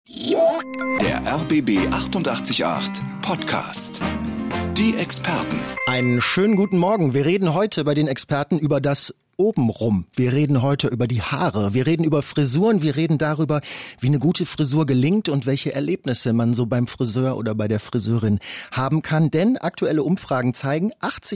Der RBB 888 Podcast. Die Experten. Einen schönen guten Morgen. Wir reden heute bei den Experten über das Obenrum. Wir reden heute über die Haare. Wir reden über Frisuren. Wir reden darüber, wie eine gute Frisur gelingt und welche Erlebnisse man so beim Friseur oder bei der Friseurin haben kann. Denn aktuelle Umfragen zeigen,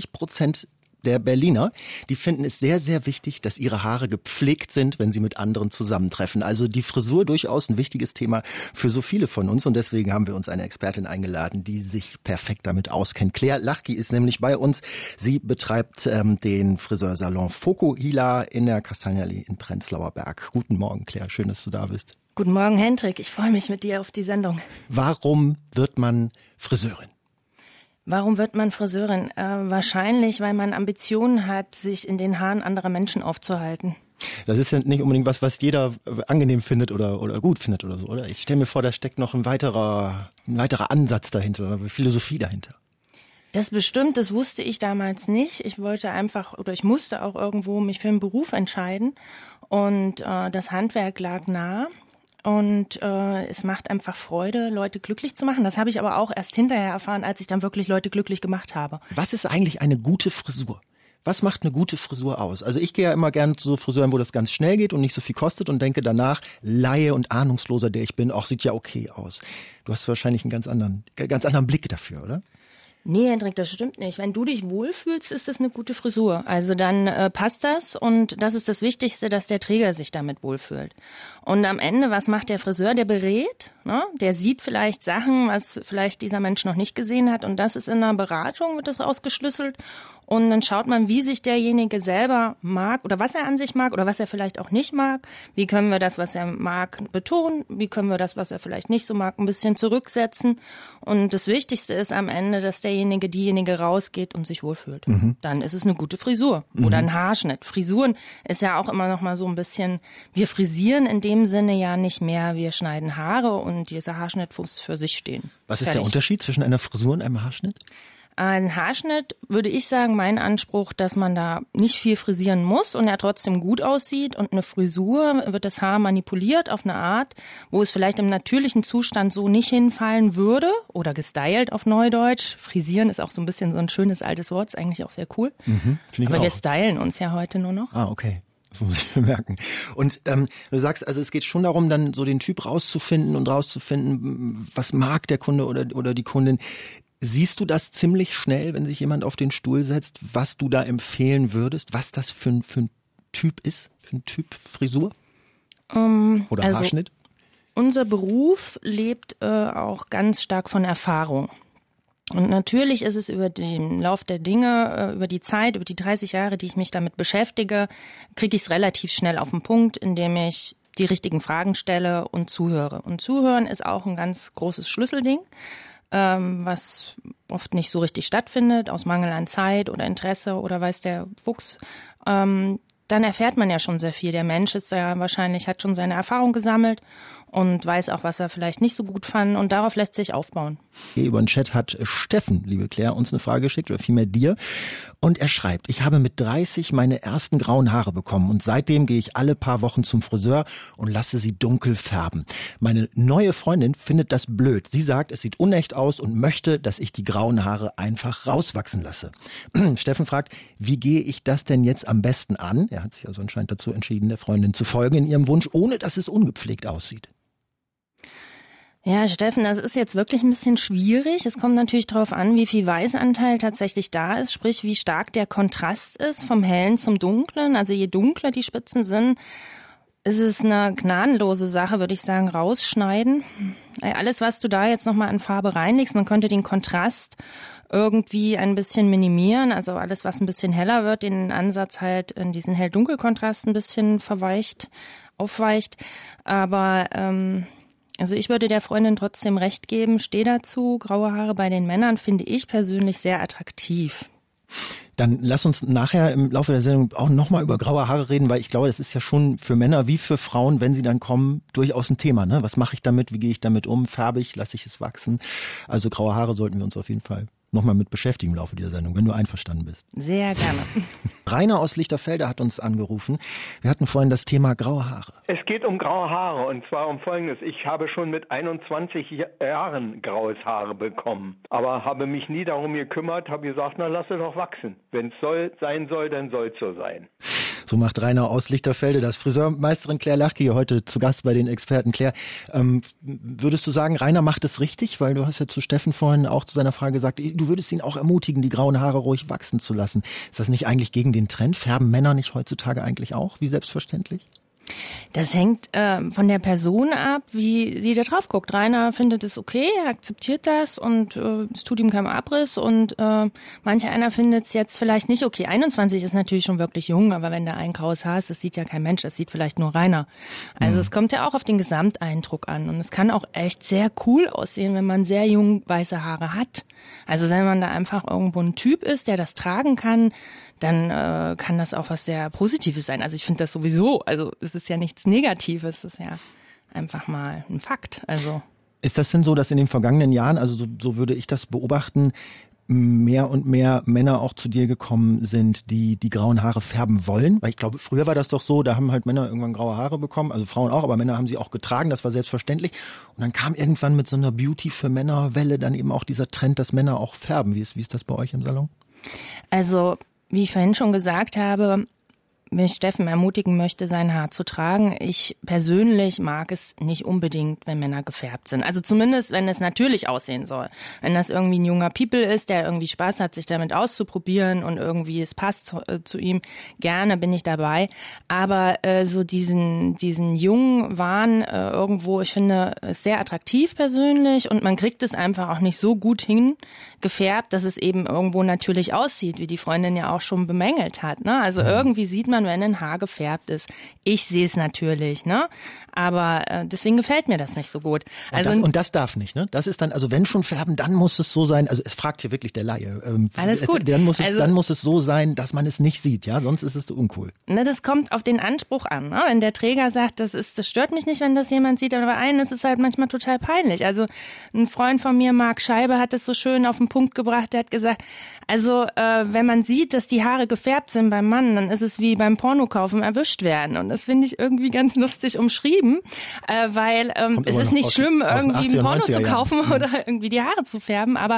80% der Berliner, die finden es sehr, sehr wichtig, dass ihre Haare gepflegt sind, wenn sie mit anderen zusammentreffen. Also die Frisur durchaus ein wichtiges Thema für so viele von uns. Und deswegen haben wir uns eine Expertin eingeladen, die sich perfekt damit auskennt. Claire Lachki ist nämlich bei uns. Sie betreibt den Friseursalon Fokuhila in der Kastanienallee in Prenzlauer Berg. Guten Morgen, Claire. Schön, dass du da bist. Guten Morgen, Hendrik. Ich freue mich mit dir auf die Sendung. Warum wird man Friseurin? Warum wird man Friseurin? Wahrscheinlich, weil man Ambitionen hat, sich in den Haaren anderer Menschen aufzuhalten. Das ist ja nicht unbedingt was jeder angenehm findet oder gut findet oder so, oder? Ich stelle mir vor, da steckt noch ein weiterer Ansatz dahinter oder Philosophie dahinter. Das bestimmt, das wusste ich damals nicht. Ich musste auch irgendwo mich für einen Beruf entscheiden und das Handwerk lag nah. Und es macht einfach Freude, Leute glücklich zu machen. Das habe ich aber auch erst hinterher erfahren, als ich dann wirklich Leute glücklich gemacht habe. Was ist eigentlich eine gute Frisur? Was macht eine gute Frisur aus? Also ich gehe ja immer gerne zu so Friseuren, wo das ganz schnell geht und nicht so viel kostet und denke danach, Laie und ahnungsloser, der ich bin, auch sieht ja okay aus. Du hast wahrscheinlich einen ganz anderen Blick dafür, oder? Nee, Hendrik, das stimmt nicht. Wenn du dich wohlfühlst, ist das eine gute Frisur. Also dann passt das und das ist das Wichtigste, dass der Träger sich damit wohlfühlt. Und am Ende, was macht der Friseur? Der berät, ne? Der sieht vielleicht Sachen, was vielleicht dieser Mensch noch nicht gesehen hat und das ist in einer Beratung, wird das ausgeschlüsselt. Und dann schaut man, wie sich derjenige selber mag oder was er an sich mag oder was er vielleicht auch nicht mag. Wie können wir das, was er mag, betonen? Wie können wir das, was er vielleicht nicht so mag, ein bisschen zurücksetzen? Und das Wichtigste ist am Ende, dass diejenige rausgeht und sich wohlfühlt. Mhm. Dann ist es eine gute Frisur oder ein Haarschnitt. Frisuren ist ja auch immer noch mal so ein bisschen, wir frisieren in dem Sinne ja nicht mehr. Wir schneiden Haare und dieser Haarschnitt muss für sich stehen. Was ist der Unterschied zwischen einer Frisur und einem Haarschnitt? Ein Haarschnitt, würde ich sagen, mein Anspruch, dass man da nicht viel frisieren muss und er trotzdem gut aussieht. Und eine Frisur wird das Haar manipuliert auf eine Art, wo es vielleicht im natürlichen Zustand so nicht hinfallen würde oder gestylt auf Neudeutsch. Frisieren ist auch so ein bisschen so ein schönes altes Wort, ist eigentlich auch sehr cool. Aber wir stylen uns ja heute nur noch. Ah, okay. Das muss ich bemerken. Und du sagst, also es geht schon darum, dann so den Typ rauszufinden, was mag der Kunde oder die Kundin. Siehst du das ziemlich schnell, wenn sich jemand auf den Stuhl setzt, was du da empfehlen würdest, was das für ein Typ ist, für ein Typ Frisur oder Haarschnitt? Unser Beruf lebt auch ganz stark von Erfahrung. Und natürlich ist es über den Lauf der Dinge, über die Zeit, über die 30 Jahre, die ich mich damit beschäftige, kriege ich es relativ schnell auf den Punkt, indem ich die richtigen Fragen stelle und zuhöre. Und Zuhören ist auch ein ganz großes Schlüsselding, was oft nicht so richtig stattfindet, aus Mangel an Zeit oder Interesse oder weiß der Fuchs. Dann erfährt man ja schon sehr viel. Der Mensch ist ja wahrscheinlich, hat schon seine Erfahrung gesammelt und weiß auch, was er vielleicht nicht so gut fand und darauf lässt sich aufbauen. Hier über den Chat hat Steffen, liebe Claire, uns eine Frage geschickt oder vielmehr dir und er schreibt, ich habe mit 30 meine ersten grauen Haare bekommen und seitdem gehe ich alle paar Wochen zum Friseur und lasse sie dunkel färben. Meine neue Freundin findet das blöd. Sie sagt, es sieht unecht aus und möchte, dass ich die grauen Haare einfach rauswachsen lasse. Steffen fragt, wie gehe ich das denn jetzt am besten an? Er hat sich also anscheinend dazu entschieden, der Freundin zu folgen in ihrem Wunsch, ohne dass es ungepflegt aussieht. Ja, Steffen, das ist jetzt wirklich ein bisschen schwierig. Es kommt natürlich darauf an, wie viel Weißanteil tatsächlich da ist, sprich wie stark der Kontrast ist vom Hellen zum Dunklen. Also je dunkler die Spitzen sind, ist es eine gnadenlose Sache, würde ich sagen, rausschneiden. Alles, was du da jetzt nochmal an Farbe reinlegst, man könnte den Kontrast irgendwie ein bisschen minimieren. Also alles, was ein bisschen heller wird, den Ansatz halt in diesen Hell-Dunkel-Kontrast ein bisschen aufweicht. Aber also ich würde der Freundin trotzdem recht geben, stehe dazu. Graue Haare bei den Männern finde ich persönlich sehr attraktiv. Dann lass uns nachher im Laufe der Sendung auch nochmal über graue Haare reden, weil ich glaube, das ist ja schon für Männer wie für Frauen, wenn sie dann kommen, durchaus ein Thema. Ne? Was mache ich damit? Wie gehe ich damit um? Färbe ich? Lasse ich es wachsen? Also graue Haare sollten wir uns auf jeden Fall nochmal mit beschäftigen im Laufe dieser Sendung, wenn du einverstanden bist. Sehr gerne. Rainer aus Lichterfelde hat uns angerufen. Wir hatten vorhin das Thema graue Haare. Es geht um graue Haare und zwar um Folgendes. Ich habe schon mit 21 Jahren graues Haare bekommen, aber habe mich nie darum gekümmert, habe gesagt, na lass es doch wachsen. Wenn es sein soll, dann soll es so sein. So macht Rainer aus Lichterfelde das. Friseurmeisterin Claire Lachke hier heute zu Gast bei den Experten. Claire, würdest du sagen, Rainer macht es richtig? Weil du hast ja zu Steffen vorhin auch zu seiner Frage gesagt, du würdest ihn auch ermutigen, die grauen Haare ruhig wachsen zu lassen. Ist das nicht eigentlich gegen den Trend? Färben Männer nicht heutzutage eigentlich auch, wie selbstverständlich? Das hängt von der Person ab, wie sie da drauf guckt. Rainer findet es okay, er akzeptiert das und es tut ihm keinen Abriss und manch einer findet es jetzt vielleicht nicht okay. 21 ist natürlich schon wirklich jung, aber wenn da ein graues Haar ist, das sieht ja kein Mensch, das sieht vielleicht nur Rainer. Also es kommt ja auch auf den Gesamteindruck an und es kann auch echt sehr cool aussehen, wenn man sehr jung weiße Haare hat. Also wenn man da einfach irgendwo ein Typ ist, der das tragen kann, dann kann das auch was sehr Positives sein. Also ich finde das sowieso, also es ist ja nichts Negatives, es ist ja einfach mal ein Fakt. Also ist das denn so, dass in den vergangenen Jahren, also so würde ich das beobachten, mehr und mehr Männer auch zu dir gekommen sind, die grauen Haare färben wollen? Weil ich glaube, früher war das doch so, da haben halt Männer irgendwann graue Haare bekommen, also Frauen auch, aber Männer haben sie auch getragen, das war selbstverständlich. Und dann kam irgendwann mit so einer Beauty für Männer Welle dann eben auch dieser Trend, dass Männer auch färben. Wie ist das bei euch im Salon? Also wie ich vorhin schon gesagt habe, wenn ich Steffen ermutigen möchte, sein Haar zu tragen, ich persönlich mag es nicht unbedingt, wenn Männer gefärbt sind. Also zumindest, wenn es natürlich aussehen soll. Wenn das irgendwie ein junger People ist, der irgendwie Spaß hat, sich damit auszuprobieren und irgendwie es passt zu ihm, gerne bin ich dabei. Aber so diesen jungen Wahn irgendwo, ich finde es sehr attraktiv persönlich und man kriegt es einfach auch nicht so gut hin, gefärbt, dass es eben irgendwo natürlich aussieht, wie die Freundin ja auch schon bemängelt hat. Ne? Also irgendwie sieht man, wenn ein Haar gefärbt ist. Ich sehe es natürlich, ne? Aber deswegen gefällt mir das nicht so gut. Also und das darf nicht, ne? Das ist dann, also wenn schon färben, dann muss es so sein, also es fragt hier wirklich der Laie. Alles gut. Dann muss es so sein, dass man es nicht sieht, ja? Sonst ist es uncool. Ne, das kommt auf den Anspruch an, ne? Wenn der Träger sagt, das stört mich nicht, wenn das jemand sieht, aber bei einem ist es halt manchmal total peinlich. Also ein Freund von mir, Marc Scheibe, hat es so schön auf den Punkt gebracht, der hat gesagt, also wenn man sieht, dass die Haare gefärbt sind beim Mann, dann ist es wie beim Pornokaufen erwischt werden. Und das finde ich irgendwie ganz lustig umschrieben, weil es ist nicht schlimm, irgendwie ein Porno zu kaufen oder irgendwie die Haare zu färben, aber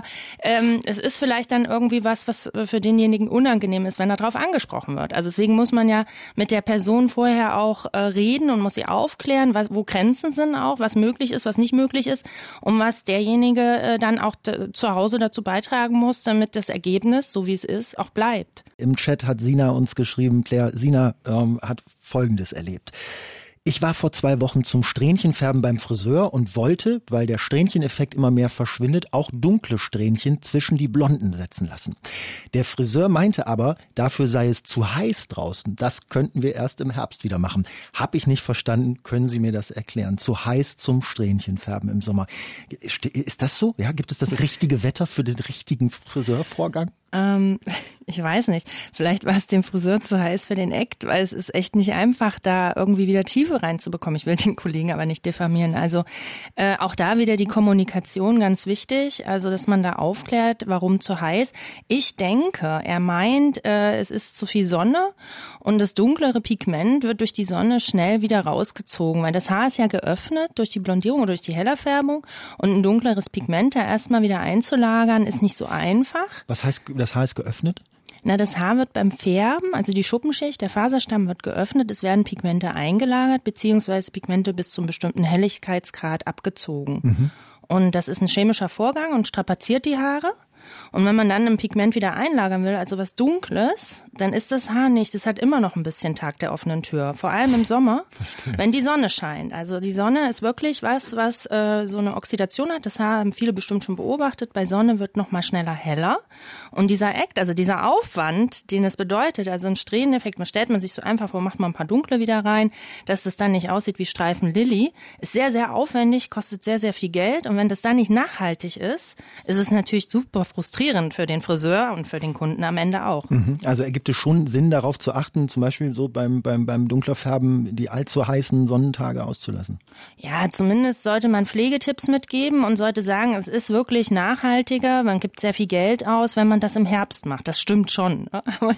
es ist vielleicht dann irgendwie was für denjenigen unangenehm ist, wenn er darauf angesprochen wird. Also deswegen muss man ja mit der Person vorher auch reden und muss sie aufklären, wo Grenzen sind auch, was möglich ist, was nicht möglich ist und was derjenige dann auch zu Hause dazu beitragen muss, damit das Ergebnis, so wie es ist, auch bleibt. Im Chat hat Sina uns geschrieben, Claire, Sina hat Folgendes erlebt. Ich war vor 2 Wochen zum Strähnchenfärben beim Friseur und wollte, weil der Strähncheneffekt immer mehr verschwindet, auch dunkle Strähnchen zwischen die blonden setzen lassen. Der Friseur meinte aber, dafür sei es zu heiß draußen. Das könnten wir erst im Herbst wieder machen. Hab ich nicht verstanden, können Sie mir das erklären? Zu heiß zum Strähnchenfärben im Sommer. Ist das so? Ja, gibt es das richtige Wetter für den richtigen Friseurvorgang? Ich weiß nicht. Vielleicht war es dem Friseur zu heiß für den Act, weil es ist echt nicht einfach, da irgendwie wieder Tiefe reinzubekommen. Ich will den Kollegen aber nicht diffamieren. Also auch da wieder die Kommunikation ganz wichtig, also dass man da aufklärt, warum zu heiß. Ich denke, er meint, es ist zu viel Sonne und das dunklere Pigment wird durch die Sonne schnell wieder rausgezogen, weil das Haar ist ja geöffnet durch die Blondierung oder durch die Hellerfärbung und ein dunkleres Pigment da erstmal wieder einzulagern ist nicht so einfach. Was heißt das Haar ist geöffnet? Na, das Haar wird beim Färben, also die Schuppenschicht, der Faserstamm wird geöffnet, es werden Pigmente eingelagert, beziehungsweise Pigmente bis zum bestimmten Helligkeitsgrad abgezogen. Und das ist ein chemischer Vorgang und strapaziert die Haare. Und wenn man dann ein Pigment wieder einlagern will, also was Dunkles, dann ist das Haar nicht. Das hat immer noch ein bisschen Tag der offenen Tür. Vor allem im Sommer, wenn die Sonne scheint. Also die Sonne ist wirklich was so eine Oxidation hat. Das Haar haben viele bestimmt schon beobachtet. Bei Sonne wird noch mal schneller heller. Und dieser Act, also dieser Aufwand, den es bedeutet, also ein Strähneneffekt, stellt man sich so einfach vor, macht man ein paar Dunkle wieder rein, dass das dann nicht aussieht wie Streifen Lilly, ist sehr, sehr aufwendig, kostet sehr, sehr viel Geld. Und wenn das dann nicht nachhaltig ist, ist es natürlich super frustrierend für den Friseur und für den Kunden am Ende auch. Also ergibt es schon Sinn, darauf zu achten, zum Beispiel so beim dunkler Färben die allzu heißen Sonnentage auszulassen? Ja, zumindest sollte man Pflegetipps mitgeben und sollte sagen, es ist wirklich nachhaltiger. Man gibt sehr viel Geld aus, wenn man das im Herbst macht. Das stimmt schon.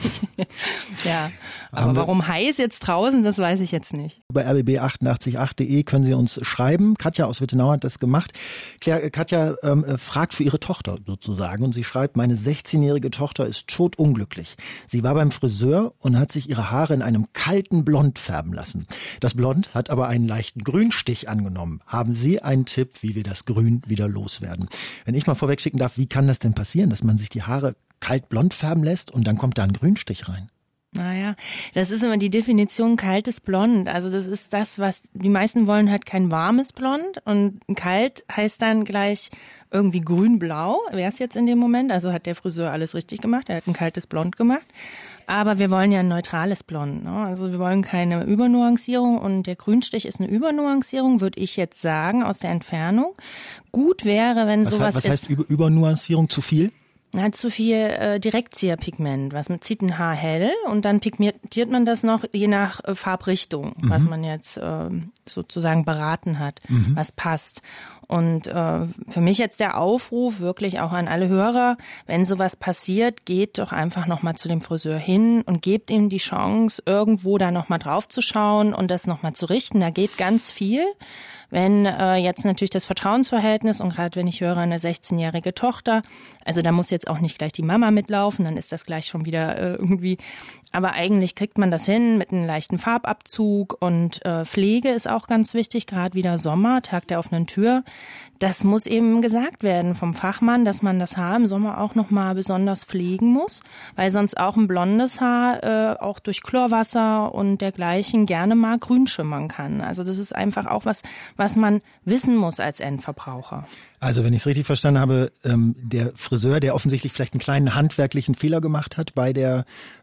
Aber warum heiß jetzt draußen, das weiß ich jetzt nicht. Bei rbb888.de können Sie uns schreiben. Katja aus Wittenau hat das gemacht. Katja fragt für ihre Tochter sozusagen und sie schreibt, meine 16-jährige Tochter ist totunglücklich. Sie war beim Friseur und hat sich ihre Haare in einem kalten Blond färben lassen. Das Blond hat aber einen leichten Grünstich angenommen. Haben Sie einen Tipp, wie wir das Grün wieder loswerden? Wenn ich mal vorwegschicken darf, wie kann das denn passieren, dass man sich die Haare kalt blond färben lässt und dann kommt da ein Grünstich rein? Naja, das ist immer die Definition kaltes Blond. Also das ist das, was die meisten wollen, halt kein warmes Blond. Und kalt heißt dann gleich irgendwie grün-blau, wäre es jetzt in dem Moment. Also hat der Friseur alles richtig gemacht, er hat ein kaltes Blond gemacht. Aber wir wollen ja ein neutrales Blond. Ne? Also wir wollen keine Übernuancierung und der Grünstich ist eine Übernuancierung, würde ich jetzt sagen, aus der Entfernung. Gut wäre, wenn sowas ist. Was heißt Übernuancierung, zu viel? Hat zu viel Direktzieherpigment, was man zieht ein Haar hell und dann pigmentiert man das noch je nach Farbrichtung, was man jetzt sozusagen beraten hat, was passt. Und für mich jetzt der Aufruf wirklich auch an alle Hörer, wenn sowas passiert, geht doch einfach nochmal zu dem Friseur hin und gebt ihm die Chance, irgendwo da nochmal drauf zu schauen und das nochmal zu richten. Da geht ganz viel. Wenn jetzt natürlich das Vertrauensverhältnis und gerade wenn ich höre, eine 16-jährige Tochter, also da muss jetzt auch nicht gleich die Mama mitlaufen, dann ist das gleich schon wieder irgendwie, aber eigentlich kriegt man das hin mit einem leichten Farbabzug und Pflege ist auch ganz wichtig, gerade wieder Sommer, Tag der offenen Tür. Das muss eben gesagt werden vom Fachmann, dass man das Haar im Sommer auch nochmal besonders pflegen muss, weil sonst auch ein blondes Haar auch durch Chlorwasser und dergleichen gerne mal grün schimmern kann. Also das ist einfach auch was man wissen muss als Endverbraucher. Also wenn ich es richtig verstanden habe, der Friseur, der offensichtlich vielleicht einen kleinen handwerklichen Fehler gemacht hat bei der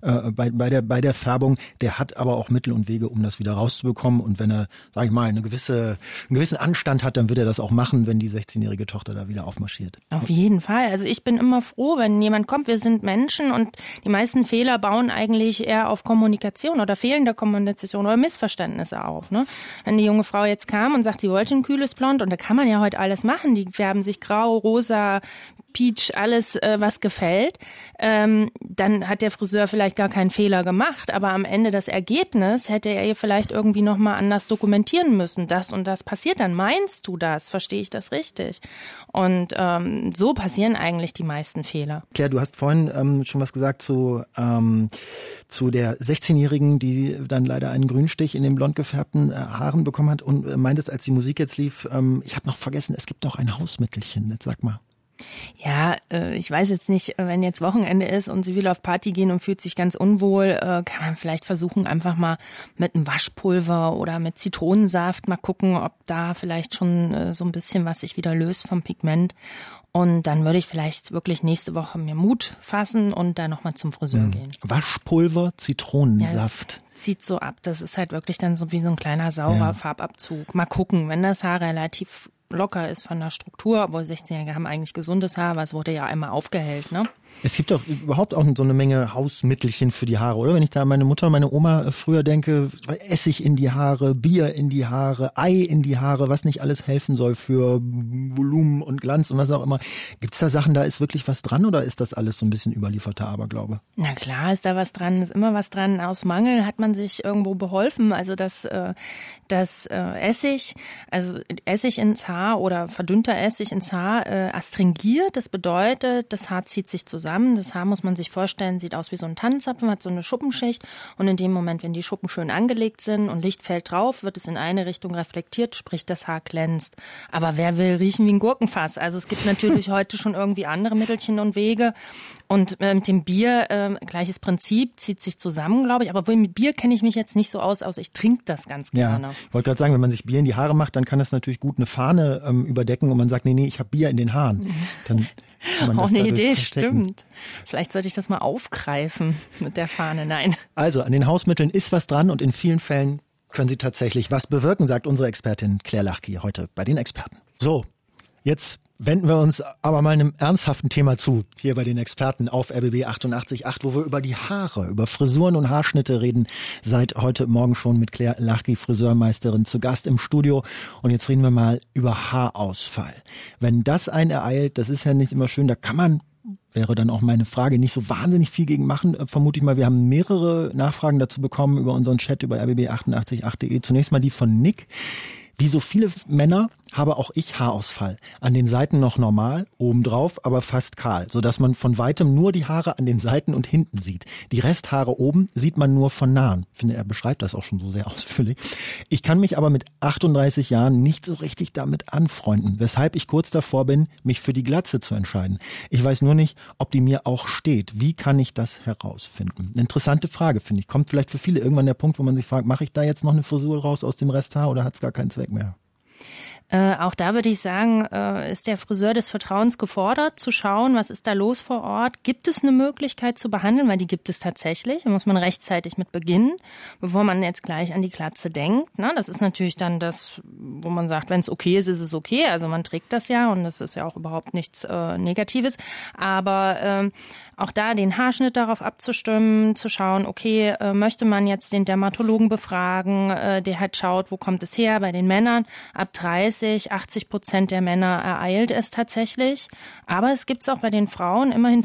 Färbung, der hat aber auch Mittel und Wege, um das wieder rauszubekommen. Und wenn er, sage ich mal, einen gewissen Anstand hat, dann wird er das auch machen, wenn die 16-jährige Tochter da wieder aufmarschiert. Auf jeden Fall. Also ich bin immer froh, wenn jemand kommt. Wir sind Menschen und die meisten Fehler bauen eigentlich eher auf Kommunikation oder fehlender Kommunikation oder Missverständnisse auf. Ne? Wenn die junge Frau jetzt kam und sagt, sie wollte ein kühles Blond, und da kann man ja heute alles machen, die färben sich grau, rosa, Peach, alles, was gefällt, dann hat der Friseur vielleicht gar keinen Fehler gemacht, aber am Ende das Ergebnis hätte er ihr vielleicht irgendwie nochmal anders dokumentieren müssen. Das und das passiert dann. Meinst du das? Verstehe ich das richtig? Und so passieren eigentlich die meisten Fehler. Claire, du hast vorhin schon was gesagt zu der 16-Jährigen, die dann leider einen Grünstich in den blond gefärbten Haaren bekommen hat und meintest, als die Musik jetzt lief, ich habe noch vergessen, es gibt noch ein Hausmittelchen. Jetzt sag mal. Ja, ich weiß jetzt nicht, wenn jetzt Wochenende ist und sie will auf Party gehen und fühlt sich ganz unwohl, kann man vielleicht versuchen, einfach mal mit einem Waschpulver oder mit Zitronensaft mal gucken, ob da vielleicht schon so ein bisschen was sich wieder löst vom Pigment. Und dann würde ich vielleicht wirklich nächste Woche mir Mut fassen und da nochmal zum Friseur gehen. Waschpulver, Zitronensaft. Ja, zieht so ab. Das ist halt wirklich dann so wie so ein kleiner saurer Farbabzug. Mal gucken, wenn das Haar relativ locker ist von der Struktur, obwohl 16-Jährige haben eigentlich gesundes Haar, aber es wurde ja einmal aufgehellt, ne? Es gibt doch überhaupt auch so eine Menge Hausmittelchen für die Haare, oder? Wenn ich da an meine Mutter, meine Oma früher denke, Essig in die Haare, Bier in die Haare, Ei in die Haare, was nicht alles helfen soll für Volumen und Glanz und was auch immer. Gibt's da Sachen, da ist wirklich was dran oder ist das alles so ein bisschen überlieferter Aberglaube? Na klar ist da was dran, ist immer was dran. Aus Mangel hat man sich irgendwo beholfen. Also das Essig, also Essig ins Haar oder verdünnter Essig ins Haar astringiert. Das bedeutet, das Haar zieht sich zusammen. Das Haar, muss man sich vorstellen, sieht aus wie so ein Tannenzapfen, hat so eine Schuppenschicht und in dem Moment, wenn die Schuppen schön angelegt sind und Licht fällt drauf, wird es in eine Richtung reflektiert, sprich das Haar glänzt. Aber wer will riechen wie ein Gurkenfass? Also es gibt natürlich heute schon irgendwie andere Mittelchen und Wege und mit dem Bier, gleiches Prinzip, zieht sich zusammen, glaube ich, aber mit Bier kenne ich mich jetzt nicht so aus, ich trinke das ganz gerne. Ja, ich wollte gerade sagen, wenn man sich Bier in die Haare macht, dann kann das natürlich gut eine Fahne überdecken und man sagt, nee, ich habe Bier in den Haaren. Dann auch eine Idee, stimmt. Vielleicht sollte ich das mal aufgreifen mit der Fahne, nein. Also an den Hausmitteln ist was dran und in vielen Fällen können sie tatsächlich was bewirken, sagt unsere Expertin Claire Lachky heute bei den Experten. So, Jetzt wenden wir uns aber mal einem ernsthaften Thema zu, hier bei den Experten auf RBB 88.8, wo wir über die Haare, über Frisuren und Haarschnitte reden. Seit heute Morgen schon mit Claire Lachky, Friseurmeisterin, zu Gast im Studio. Und jetzt reden wir mal über Haarausfall. Wenn das einen ereilt, das ist ja nicht immer schön, da kann man, wäre dann auch meine Frage, nicht so wahnsinnig viel gegen machen. Vermute ich mal, wir haben mehrere Nachfragen dazu bekommen über unseren Chat, über rbb888.de. Zunächst mal die von Nick. Wie so viele Männer habe auch ich Haarausfall. An den Seiten noch normal, obendrauf aber fast kahl, sodass man von weitem nur die Haare an den Seiten und hinten sieht. Die Resthaare oben sieht man nur von nahen. Ich finde, er beschreibt das auch schon so sehr ausführlich. Ich kann mich aber mit 38 Jahren nicht so richtig damit anfreunden, weshalb ich kurz davor bin, mich für die Glatze zu entscheiden. Ich weiß nur nicht, ob die mir auch steht. Wie kann ich das herausfinden? Eine interessante Frage, finde ich. Kommt vielleicht für viele irgendwann der Punkt, wo man sich fragt, mache ich da jetzt noch eine Frisur raus aus dem Resthaar oder hat es gar keinen Zweck mehr? Auch da würde ich sagen, ist der Friseur des Vertrauens gefordert, zu schauen, was ist da los vor Ort. Gibt es eine Möglichkeit zu behandeln? Weil die gibt es tatsächlich. Da muss man rechtzeitig mit beginnen, bevor man jetzt gleich an die Glatze denkt. Das ist natürlich dann das, wo man sagt, wenn es okay ist, ist es okay. Also man trägt das ja und das ist ja auch überhaupt nichts Negatives. Aber auch da den Haarschnitt darauf abzustimmen, zu schauen, okay, möchte man jetzt den Dermatologen befragen, der halt schaut, wo kommt es her bei den Männern. Ab 80% der Männer ereilt es tatsächlich. Aber es gibt es auch bei den Frauen immerhin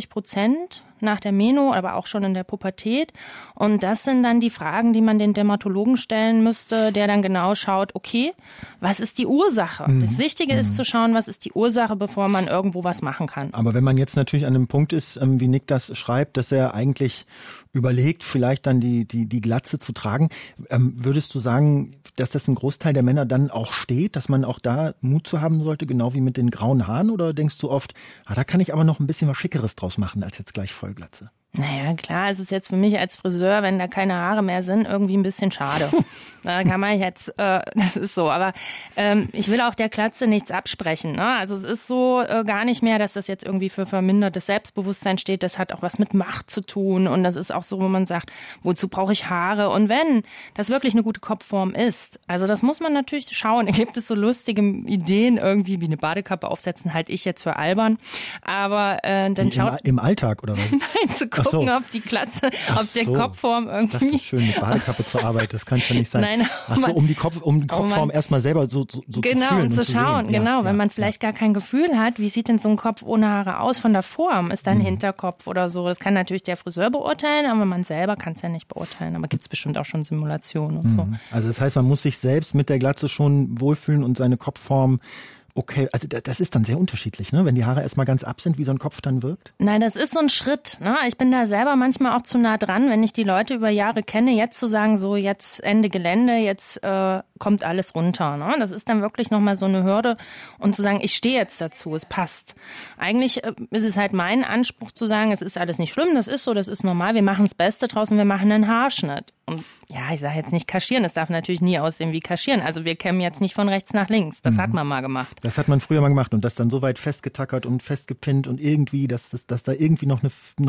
50% nach der Meno, aber auch schon in der Pubertät. Und das sind dann die Fragen, die man den Dermatologen stellen müsste, der dann genau schaut, okay, was ist die Ursache? Das Wichtige ist zu schauen, was ist die Ursache, bevor man irgendwo was machen kann. Aber wenn man jetzt natürlich an einem Punkt ist, wie Nick das schreibt, dass er eigentlich überlegt, vielleicht dann die Glatze zu tragen, würdest du sagen, dass das ein Großteil der Männer dann auch steht, dass man auch da Mut zu haben sollte, genau wie mit den grauen Haaren? Oder denkst du oft, da kann ich aber noch ein bisschen was Schickeres draus machen, als jetzt gleich Vollglatze? Naja, klar, es ist jetzt für mich als Friseur, wenn da keine Haare mehr sind, irgendwie ein bisschen schade. Da kann man jetzt, das ist so. Aber ich will auch der Glatze nichts absprechen. Ne? Also es ist so gar nicht mehr, dass das jetzt irgendwie für vermindertes Selbstbewusstsein steht. Das hat auch was mit Macht zu tun. Und das ist auch so, wo man sagt, wozu brauche ich Haare? Und wenn das wirklich eine gute Kopfform ist, also das muss man natürlich schauen. Da gibt es so lustige Ideen, irgendwie wie eine Badekappe aufsetzen, halte ich jetzt für albern. Aber dann schaut... Im Alltag, oder was? Nein, zu gucken, ob die Glatze, ob der Kopfform irgendwie... Ich dachte, schön, eine Badekappe zur Arbeit, das kann es ja nicht sein. Nein, um die Kopfform erstmal selber so zu fühlen. Genau, und zu schauen, sehen. wenn man vielleicht gar kein Gefühl hat, wie sieht denn so ein Kopf ohne Haare aus von der Form? Ist da ein Hinterkopf oder so? Das kann natürlich der Friseur beurteilen, aber man selber kann es ja nicht beurteilen. Aber gibt es bestimmt auch schon Simulationen und so. Also das heißt, man muss sich selbst mit der Glatze schon wohlfühlen und seine Kopfform... Okay, also das ist dann sehr unterschiedlich, ne? Wenn die Haare erstmal ganz ab sind, wie so ein Kopf dann wirkt? Nein, das ist so ein Schritt. Ne? Ich bin da selber manchmal auch zu nah dran, wenn ich die Leute über Jahre kenne, jetzt zu sagen, so jetzt Ende Gelände, jetzt kommt alles runter. Ne? Das ist dann wirklich nochmal so eine Hürde und zu sagen, ich stehe jetzt dazu, es passt. Eigentlich ist es halt mein Anspruch zu sagen, es ist alles nicht schlimm, das ist so, das ist normal, wir machen das Beste draus und wir machen einen Haarschnitt. Und ja, ich sage jetzt nicht kaschieren, es darf natürlich nie aussehen wie kaschieren. Also wir kämmen jetzt nicht von rechts nach links, das hat man mal gemacht. Das hat man früher mal gemacht und das dann so weit festgetackert und festgepinnt und irgendwie, dass da irgendwie noch eine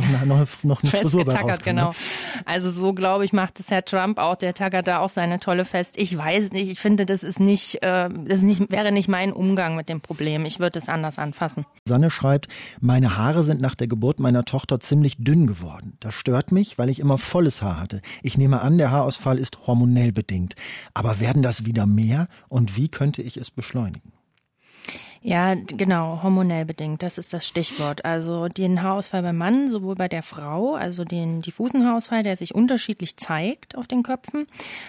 Frisur bei rauskam. Genau. Ne? Also so, glaube ich, macht es Herr Trump auch, der tackert da auch seine tolle fest. Ich weiß nicht, ich finde, das wäre nicht mein Umgang mit dem Problem. Ich würde es anders anfassen. Sanne schreibt, meine Haare sind nach der Geburt meiner Tochter ziemlich dünn geworden. Das stört mich, weil ich immer volles Haar hatte. Ich nehme an, der Haarausfall ist hormonell bedingt. Aber werden das wieder mehr und wie könnte ich es beschleunigen? Ja, genau, hormonell bedingt, das ist das Stichwort. Also den Haarausfall beim Mann, sowohl bei der Frau, also den diffusen Haarausfall, der sich unterschiedlich zeigt auf den Köpfen,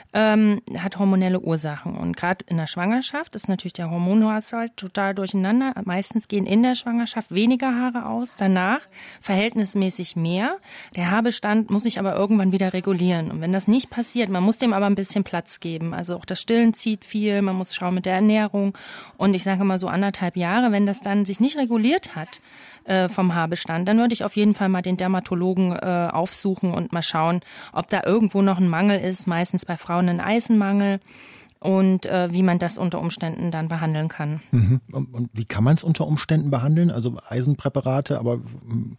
hat hormonelle Ursachen. Und gerade in der Schwangerschaft ist natürlich der Hormonhaushalt total durcheinander. Meistens gehen in der Schwangerschaft weniger Haare aus, danach verhältnismäßig mehr. Der Haarbestand muss sich aber irgendwann wieder regulieren. Und wenn das nicht passiert, man muss dem aber ein bisschen Platz geben. Also auch das Stillen zieht viel, man muss schauen mit der Ernährung. Und ich sage mal so 1,5 Jahre, wenn das dann sich nicht reguliert hat vom Haarbestand, dann würde ich auf jeden Fall mal den Dermatologen aufsuchen und mal schauen, ob da irgendwo noch ein Mangel ist, meistens bei Frauen ein Eisenmangel und wie man das unter Umständen dann behandeln kann. Und wie kann man es unter Umständen behandeln? Also Eisenpräparate, aber...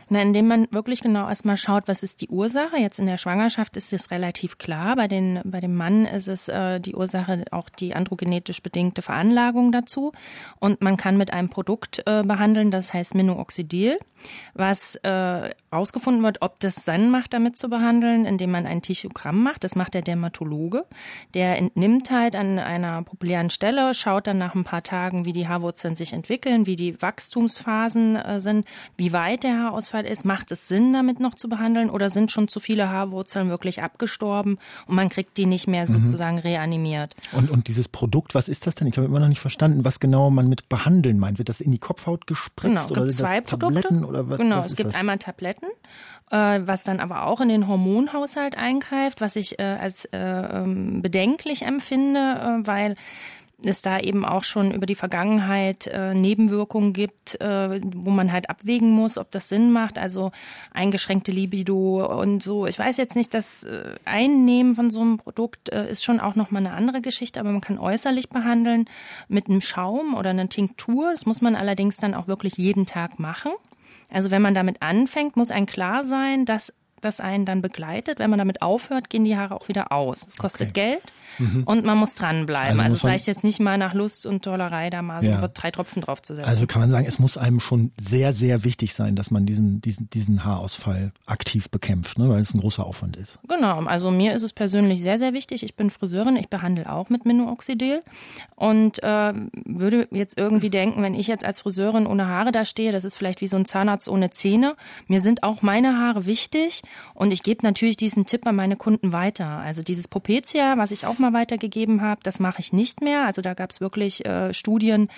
Na, indem man wirklich genau erstmal schaut, was ist die Ursache. Jetzt in der Schwangerschaft ist es relativ klar. Bei dem Mann ist es die Ursache auch die androgenetisch bedingte Veranlagung dazu. Und man kann mit einem Produkt behandeln, das heißt Minoxidil, was rausgefunden wird, ob das Sinn macht, damit zu behandeln, indem man ein Tischogramm macht. Das macht der Dermatologe. Der entnimmt halt an einer populären Stelle, schaut dann nach ein paar Tagen, wie die Haarwurzeln sich entwickeln, wie die Wachstumsphasen sind, wie weit der Haarausfall ist. Macht es Sinn, damit noch zu behandeln oder sind schon zu viele Haarwurzeln wirklich abgestorben und man kriegt die nicht mehr sozusagen reanimiert? Und dieses Produkt, was ist das denn? Ich habe immer noch nicht verstanden, was genau man mit behandeln meint. Wird das in die Kopfhaut gespritzt? Genau, es oder gibt sind das zwei Tabletten? Produkte. Oder was, genau, was es gibt das? einmal Tabletten, was dann aber auch in den Hormonhaushalt eingreift, was ich als bedenklich empfinde, weil es da eben auch schon über die Vergangenheit Nebenwirkungen gibt, wo man halt abwägen muss, ob das Sinn macht, also eingeschränkte Libido und so. Ich weiß jetzt nicht, das Einnehmen von so einem Produkt ist schon auch nochmal eine andere Geschichte, aber man kann äußerlich behandeln mit einem Schaum oder einer Tinktur. Das muss man allerdings dann auch wirklich jeden Tag machen. Also wenn man damit anfängt, muss einem klar sein, dass das einen dann begleitet. Wenn man damit aufhört, gehen die Haare auch wieder aus. Es kostet Geld und man muss dranbleiben. Also es reicht jetzt nicht mal nach Lust und Tollerei, da mal so 3 Tropfen drauf zu setzen. Also kann man sagen, es muss einem schon sehr, sehr wichtig sein, dass man diesen Haarausfall aktiv bekämpft, ne? Weil es ein großer Aufwand ist. Genau, also mir ist es persönlich sehr, sehr wichtig. Ich bin Friseurin, ich behandle auch mit Minoxidil und würde jetzt irgendwie denken, wenn ich jetzt als Friseurin ohne Haare da stehe, das ist vielleicht wie so ein Zahnarzt ohne Zähne. Mir sind auch meine Haare wichtig. Und ich gebe natürlich diesen Tipp an meine Kunden weiter. Also dieses Propecia, was ich auch mal weitergegeben habe, das mache ich nicht mehr. Also da gab es wirklich Studien,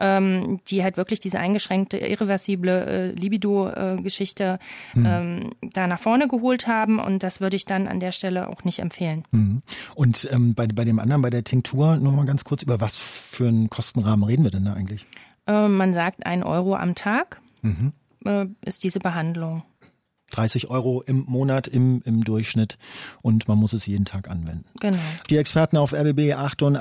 die halt wirklich diese eingeschränkte, irreversible Libido-Geschichte da nach vorne geholt haben. Und das würde ich dann an der Stelle auch nicht empfehlen. Und bei dem anderen, bei der Tinktur, noch mal ganz kurz, über was für einen Kostenrahmen reden wir denn da eigentlich? Man sagt 1 Euro am Tag ist diese Behandlung. 30 € im Monat im Durchschnitt und man muss es jeden Tag anwenden. Genau. Die Experten auf RBB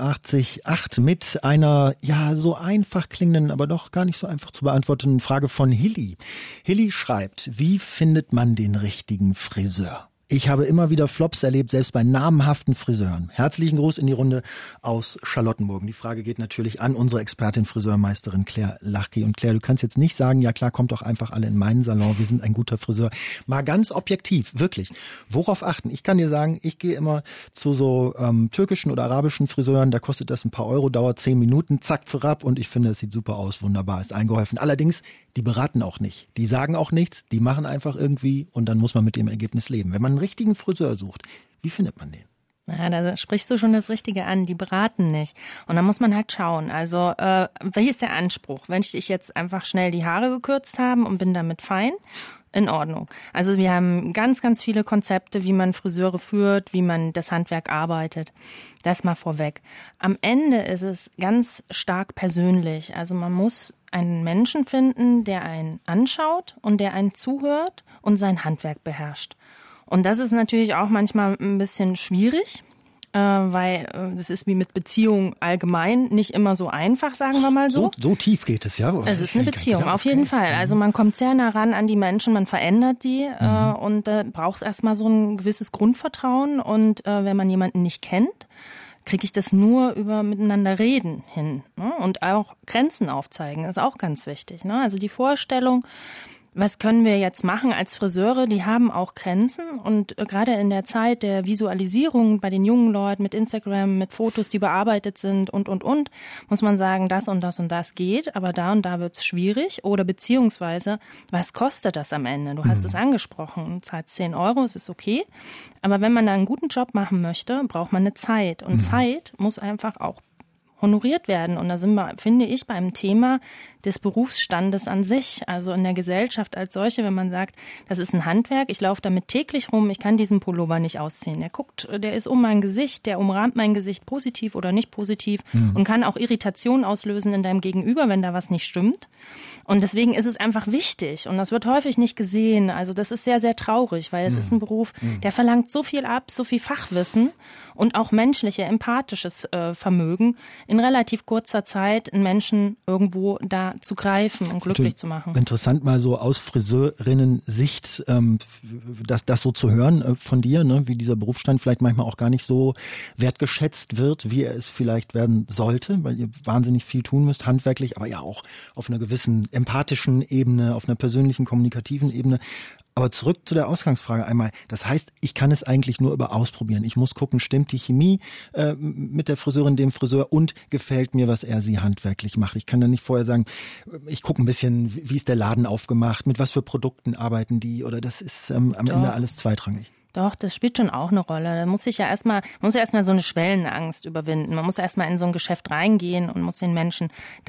88.8 mit einer so einfach klingenden, aber doch gar nicht so einfach zu beantwortenden Frage von Hilly. Hilly schreibt, wie findet man den richtigen Friseur? Ich habe immer wieder Flops erlebt, selbst bei namhaften Friseuren. Herzlichen Gruß in die Runde aus Charlottenburg. Die Frage geht natürlich an unsere Expertin, Friseurmeisterin Claire Lachky. Und Claire, du kannst jetzt nicht sagen, ja klar, kommt doch einfach alle in meinen Salon, wir sind ein guter Friseur. Mal ganz objektiv, wirklich. Worauf achten? Ich kann dir sagen, ich gehe immer zu so türkischen oder arabischen Friseuren, da kostet das ein paar Euro, dauert 10 Minuten, zack, zerab und ich finde, es sieht super aus, wunderbar, ist eingeholfen. Allerdings, die beraten auch nicht. Die sagen auch nichts, die machen einfach irgendwie und dann muss man mit dem Ergebnis leben. Wenn man einen richtigen Friseur sucht, wie findet man den? Ja, da sprichst du schon das Richtige an, die beraten nicht. Und da muss man halt schauen, also wie ist der Anspruch? Wenn ich jetzt einfach schnell die Haare gekürzt habe und bin damit fein, in Ordnung. Also wir haben ganz, ganz viele Konzepte, wie man Friseure führt, wie man das Handwerk arbeitet. Das mal vorweg. Am Ende ist es ganz stark persönlich. Also man muss einen Menschen finden, der einen anschaut und der einen zuhört und sein Handwerk beherrscht. Und das ist natürlich auch manchmal ein bisschen schwierig, weil das ist wie mit Beziehungen allgemein nicht immer so einfach, sagen wir mal so. So tief geht es, ja? Es ist eine Beziehung, auf jeden Fall. Also man kommt sehr nah ran an die Menschen, man verändert die und da braucht es erstmal so ein gewisses Grundvertrauen. Und wenn man jemanden nicht kennt, kriege ich das nur über miteinander reden hin. Ne? Und auch Grenzen aufzeigen ist auch ganz wichtig. Ne? Also die Vorstellung, was können wir jetzt machen als Friseure, die haben auch Grenzen und gerade in der Zeit der Visualisierung bei den jungen Leuten mit Instagram, mit Fotos, die bearbeitet sind und, muss man sagen, das und das und das geht, aber da und da wird's schwierig oder beziehungsweise, was kostet das am Ende? Du hast es angesprochen, du zahlst 10 €, es ist okay, aber wenn man da einen guten Job machen möchte, braucht man eine Zeit und Zeit muss einfach auch honoriert werden. Und da sind wir, finde ich, beim Thema des Berufsstandes an sich, also in der Gesellschaft als solche, wenn man sagt, das ist ein Handwerk, ich laufe damit täglich rum, ich kann diesen Pullover nicht ausziehen. Der ist um mein Gesicht, der umrahmt mein Gesicht positiv oder nicht positiv und kann auch Irritation auslösen in deinem Gegenüber, wenn da was nicht stimmt. Und deswegen ist es einfach wichtig und das wird häufig nicht gesehen. Also das ist sehr, sehr traurig, weil es ist ein Beruf, der verlangt so viel ab, so viel Fachwissen und auch menschliche, empathisches Vermögen in relativ kurzer Zeit einen Menschen irgendwo da zu greifen und glücklich zu machen. Interessant mal so aus Friseurinnen-Sicht, das so zu hören von dir, ne, wie dieser Berufsstand vielleicht manchmal auch gar nicht so wertgeschätzt wird, wie er es vielleicht werden sollte, weil ihr wahnsinnig viel tun müsst, handwerklich, aber ja auch auf einer gewissen empathischen Ebene, auf einer persönlichen, kommunikativen Ebene. Aber zurück zu der Ausgangsfrage einmal. Das heißt, ich kann es eigentlich nur über Ausprobieren. Ich muss gucken, stimmt die Chemie mit der Friseurin, dem Friseur und gefällt mir, was er sie handwerklich macht. Ich kann dann nicht vorher sagen, ich gucke ein bisschen, wie ist der Laden aufgemacht, mit was für Produkten arbeiten die, oder das ist am Ende alles zweitrangig. Doch, das spielt schon auch eine Rolle. Da muss ja erstmal so eine Schwellenangst überwinden. Man muss ja erstmal in so ein Geschäft reingehen und muss den Menschen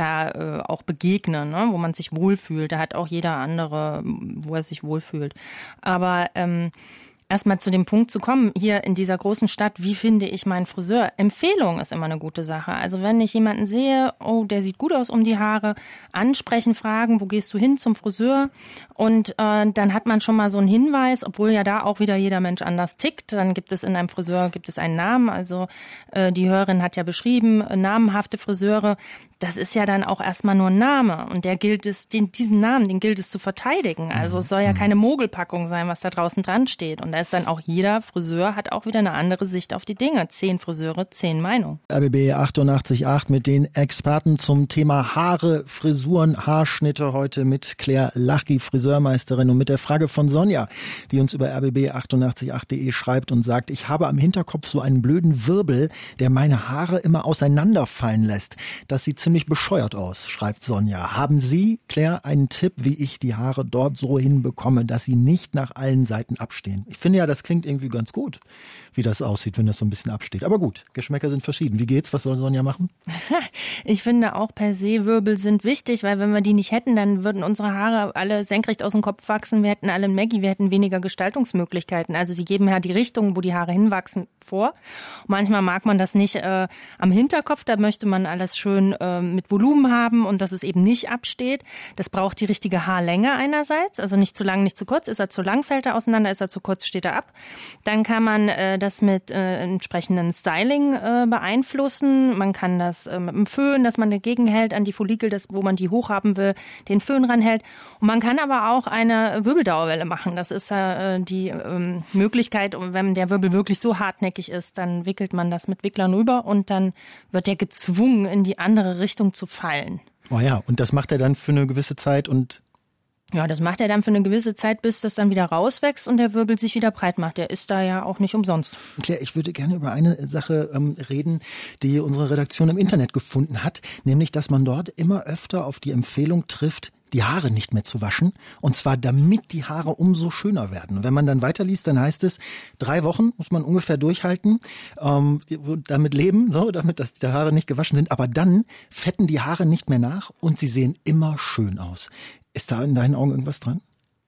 da auch begegnen, ne, wo man sich wohlfühlt. Da hat auch jeder andere, wo er sich wohlfühlt. Aber erstmal zu dem Punkt zu kommen, hier in dieser großen Stadt, wie finde ich meinen Friseur? Empfehlung ist immer eine gute Sache. Also wenn ich jemanden sehe, oh, der sieht gut aus um die Haare, ansprechen, fragen, wo gehst du hin zum Friseur? Und dann hat man schon mal so einen Hinweis, obwohl ja da auch wieder jeder Mensch anders tickt. Dann gibt es in einem Friseur, einen Namen. Also die Hörerin hat ja beschrieben, namenhafte Friseure. Das ist ja dann auch erstmal nur ein Name. Und diesen Namen, den gilt es zu verteidigen. Also es soll ja keine Mogelpackung sein, was da draußen dran steht. Und da ist dann auch jeder Friseur, hat auch wieder eine andere Sicht auf die Dinge. 10 Friseure, 10 Meinungen. RBB 88.8 mit den Experten zum Thema Haare, Frisuren, Haarschnitte heute mit Claire Lachky, Friseurmeisterin, und mit der Frage von Sonja, die uns über rbb888.de schreibt und sagt, ich habe am Hinterkopf so einen blöden Wirbel, der meine Haare immer auseinanderfallen lässt. Das sieht ziemlich bescheuert aus, schreibt Sonja. Haben Sie, Claire, einen Tipp, wie ich die Haare dort so hinbekomme, dass sie nicht nach allen Seiten abstehen? Ich finde ja, das klingt irgendwie ganz gut, wie das aussieht, wenn das so ein bisschen absteht. Aber gut, Geschmäcker sind verschieden. Wie geht's? Was soll Sonja machen? Ich finde auch per se, Wirbel sind wichtig, weil wenn wir die nicht hätten, dann würden unsere Haare alle senkrecht aus dem Kopf wachsen. Wir hätten alle Maggie, wir hätten weniger Gestaltungsmöglichkeiten. Also sie geben ja die Richtung, wo die Haare hinwachsen, vor. Manchmal mag man das nicht am Hinterkopf, da möchte man alles schön mit Volumen haben und dass es eben nicht absteht. Das braucht die richtige Haarlänge einerseits, also nicht zu lang, nicht zu kurz. Ist er zu lang, fällt er auseinander, ist er zu kurz, steht er ab. Dann kann man das mit entsprechenden Styling beeinflussen. Man kann das mit dem Föhn, dass man dagegen hält an die Follikel, wo man die hochhaben will, den Föhn ranhält. Und man kann aber auch eine Wirbeldauerwelle machen. Das ist die Möglichkeit, wenn der Wirbel wirklich so hartnäckig ist, dann wickelt man das mit Wicklern rüber und dann wird er gezwungen, in die andere Richtung zu fallen. Oh ja, und das macht er dann für eine gewisse Zeit und... Ja, das macht er dann für eine gewisse Zeit, bis das dann wieder rauswächst und der Wirbel sich wieder breit macht. Der ist da ja auch nicht umsonst. Claire, ich würde gerne über eine Sache reden, die unsere Redaktion im Internet gefunden hat, nämlich, dass man dort immer öfter auf die Empfehlung trifft, die Haare nicht mehr zu waschen, und zwar damit die Haare umso schöner werden. Und wenn man dann weiterliest, dann heißt es, 3 Wochen muss man ungefähr durchhalten, damit leben, so, damit dass die Haare nicht gewaschen sind, aber dann fetten die Haare nicht mehr nach und sie sehen immer schön aus. Ist da in deinen Augen irgendwas dran?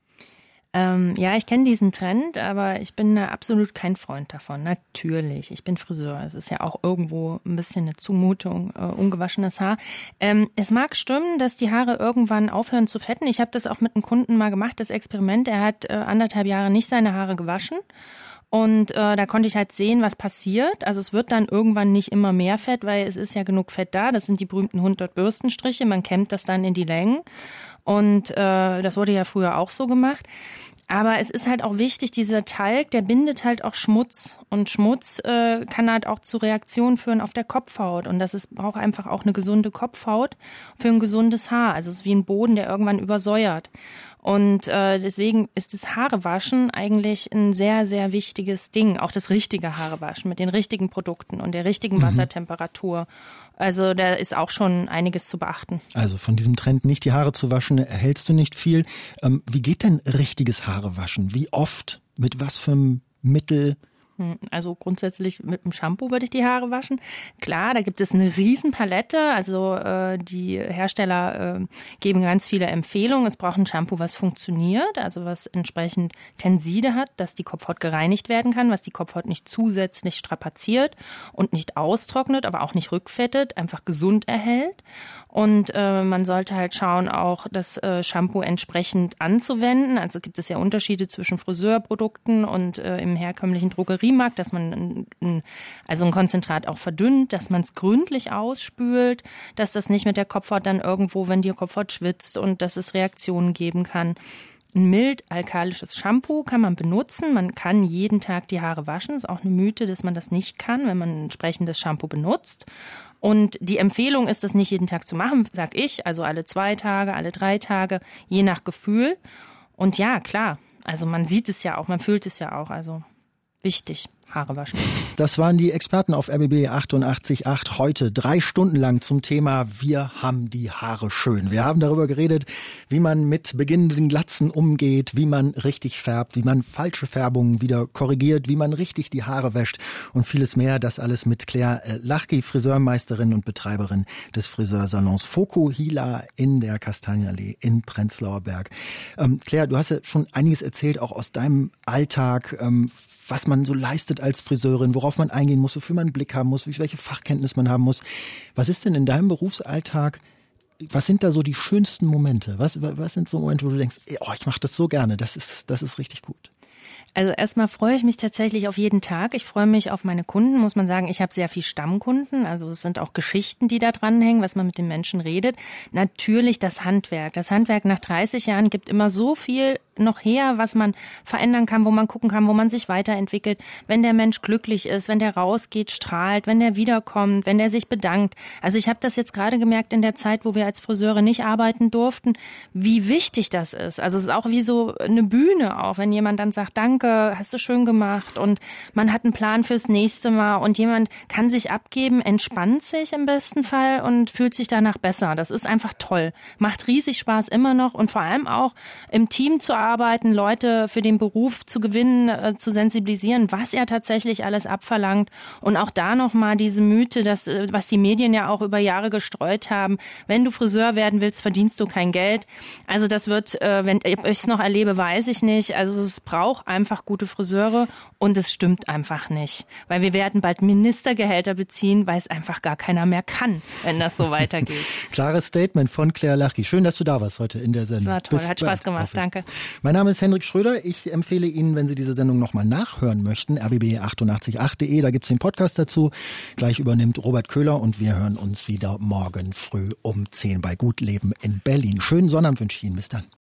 Ja, ich kenne diesen Trend, aber ich bin absolut kein Freund davon. Natürlich, ich bin Friseur. Es ist ja auch irgendwo ein bisschen eine Zumutung, ungewaschenes Haar. Es mag stimmen, dass die Haare irgendwann aufhören zu fetten. Ich habe das auch mit einem Kunden mal gemacht, das Experiment. Er hat 1,5 Jahre nicht seine Haare gewaschen. Und da konnte ich halt sehen, was passiert. Also es wird dann irgendwann nicht immer mehr Fett, weil es ist ja genug Fett da. Das sind die berühmten 100 Bürstenstriche. Man kämmt das dann in die Längen. Und das wurde ja früher auch so gemacht. Aber es ist halt auch wichtig, dieser Talg, der bindet halt auch Schmutz. Und Schmutz kann halt auch zu Reaktionen führen auf der Kopfhaut. Und braucht einfach auch eine gesunde Kopfhaut für ein gesundes Haar. Also es ist wie ein Boden, der irgendwann übersäuert. Und deswegen ist das Haarewaschen eigentlich ein sehr, sehr wichtiges Ding. Auch das richtige Haarewaschen mit den richtigen Produkten und der richtigen Wassertemperatur. Also da ist auch schon einiges zu beachten. Also von diesem Trend, nicht die Haare zu waschen, erhältst du nicht viel. Wie geht denn richtiges Haarewaschen? Wie oft? Mit was für einem Mittel? Also grundsätzlich mit dem Shampoo würde ich die Haare waschen. Klar, da gibt es eine Riesenpalette. Also die Hersteller geben ganz viele Empfehlungen. Es braucht ein Shampoo, was funktioniert, also was entsprechend Tenside hat, dass die Kopfhaut gereinigt werden kann, was die Kopfhaut nicht zusätzlich strapaziert und nicht austrocknet, aber auch nicht rückfettet, einfach gesund erhält. Und man sollte halt schauen, auch das Shampoo entsprechend anzuwenden. Also gibt es ja Unterschiede zwischen Friseurprodukten und im herkömmlichen Drogeriemarkt. Peripheriemark, dass man also ein Konzentrat auch verdünnt, dass man es gründlich ausspült, dass das nicht mit der Kopfhaut dann irgendwo, wenn die Kopfhaut schwitzt und dass es Reaktionen geben kann. Ein mild-alkalisches Shampoo kann man benutzen. Man kann jeden Tag die Haare waschen. Ist auch eine Mythe, dass man das nicht kann, wenn man ein entsprechendes Shampoo benutzt. Und die Empfehlung ist, das nicht jeden Tag zu machen, sag ich. Also alle 2 Tage, alle 3 Tage, je nach Gefühl. Und ja, klar, also man sieht es ja auch, man fühlt es ja auch. Also wichtig. Haare waschen. Das waren die Experten auf RBB 88.8 heute 3 Stunden lang zum Thema Wir haben die Haare schön. Wir haben darüber geredet, wie man mit beginnenden Glatzen umgeht, wie man richtig färbt, wie man falsche Färbungen wieder korrigiert, wie man richtig die Haare wäscht und vieles mehr. Das alles mit Claire Lachky, Friseurmeisterin und Betreiberin des Friseursalons Fokuhila in der Kastanienallee in Prenzlauer Berg. Claire, du hast ja schon einiges erzählt, auch aus deinem Alltag, was man so leistet als Friseurin, worauf man eingehen muss, wofür man einen Blick haben muss, welche Fachkenntnis man haben muss. Was ist denn in deinem Berufsalltag, was sind da so die schönsten Momente? Was sind so Momente, wo du denkst, oh, ich mache das so gerne, das ist richtig gut? Also erstmal freue ich mich tatsächlich auf jeden Tag. Ich freue mich auf meine Kunden, muss man sagen. Ich habe sehr viel Stammkunden, also es sind auch Geschichten, die da dranhängen, was man mit den Menschen redet. Natürlich das Handwerk. Das Handwerk nach 30 Jahren gibt immer so viel noch her, was man verändern kann, wo man gucken kann, wo man sich weiterentwickelt. Wenn der Mensch glücklich ist, wenn der rausgeht, strahlt, wenn der wiederkommt, wenn der sich bedankt. Also ich habe das jetzt gerade gemerkt in der Zeit, wo wir als Friseure nicht arbeiten durften, wie wichtig das ist. Also es ist auch wie so eine Bühne auch, wenn jemand dann sagt, danke, hast du schön gemacht und man hat einen Plan fürs nächste Mal und jemand kann sich abgeben, entspannt sich im besten Fall und fühlt sich danach besser. Das ist einfach toll. Macht riesig Spaß immer noch und vor allem auch im Team zu arbeiten, Leute für den Beruf zu gewinnen, zu sensibilisieren, was er tatsächlich alles abverlangt und auch da nochmal diese Mythe, dass, was die Medien ja auch über Jahre gestreut haben, wenn du Friseur werden willst, verdienst du kein Geld. Also das wird, wenn ich es noch erlebe, weiß ich nicht. Also es braucht einfach gute Friseure und es stimmt einfach nicht, weil wir werden bald Ministergehälter beziehen, weil es einfach gar keiner mehr kann, wenn das so weitergeht. Klares Statement von Claire Lachky. Schön, dass du da warst heute in der Sendung. Das war toll, hat Spaß gemacht, danke. Mein Name ist Hendrik Schröder. Ich empfehle Ihnen, wenn Sie diese Sendung nochmal nachhören möchten, rbb888.de, da gibt's den Podcast dazu. Gleich übernimmt Robert Köhler und wir hören uns wieder morgen früh um 10 bei Gut Leben in Berlin. Schönen Sonnabend wünsche ich Ihnen. Bis dann.